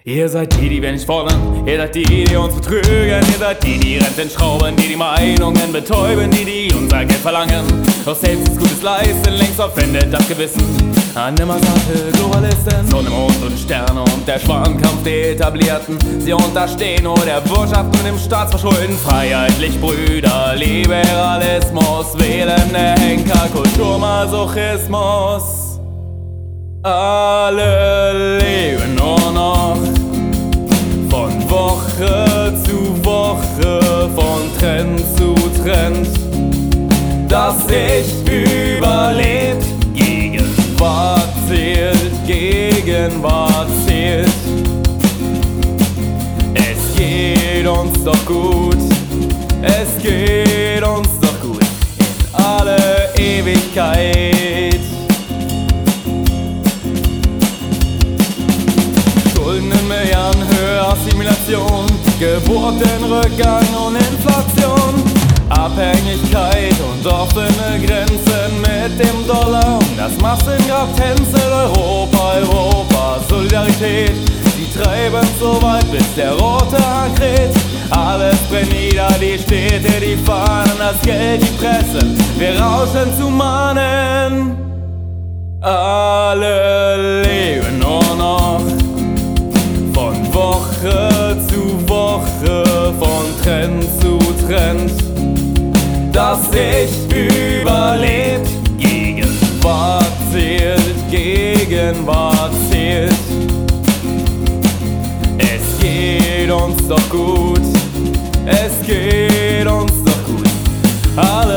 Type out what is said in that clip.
Ihr seid die wir nicht wollen, ihr seid die uns betrügen, ihr seid die Renten schrauben, die Meinungen betäuben, die unser Geld verlangen. Doch selbst das Gutes leisten, längst verpfändet das Gewissen an nimmersatte Globalisten. Sonne, Mond und Sterne und der Schwarmkampf der Etablierten. Sie unterstehen nur der Wirtschaft und dem Staatsverschulden. Freiheitlich Brüder, Liberalismus, wählen der Henker, Kulturmasochismus. Alle leben nur noch von Woche zu Woche, von Trend zu Trend. Das Ich überlebt, Gegenwart zählt, Gegenwart zählt. Es geht uns doch gut, es geht uns doch gut in alle Ewigkeit. Schulden in Milliardenhöhe, Assimilation, Geburtenrückgang und Inflation, Abhängigkeit und offene Grenzen mit dem Dollar und das Massengrab tänzelt Europa, Europa, Solidarität. Sie treiben so weit, bis der rote Hahn kräht. Alles brennt nieder, die Städte, die Fahnen, das Geld, die Presse, wir rauschen zu Mahnen. Alle leben nur noch von Woche zu Woche, von Trend zu Trend. Das Ich überlebt, Gegenwart zählt, Gegenwart zählt. Es geht uns doch gut, es geht uns doch gut.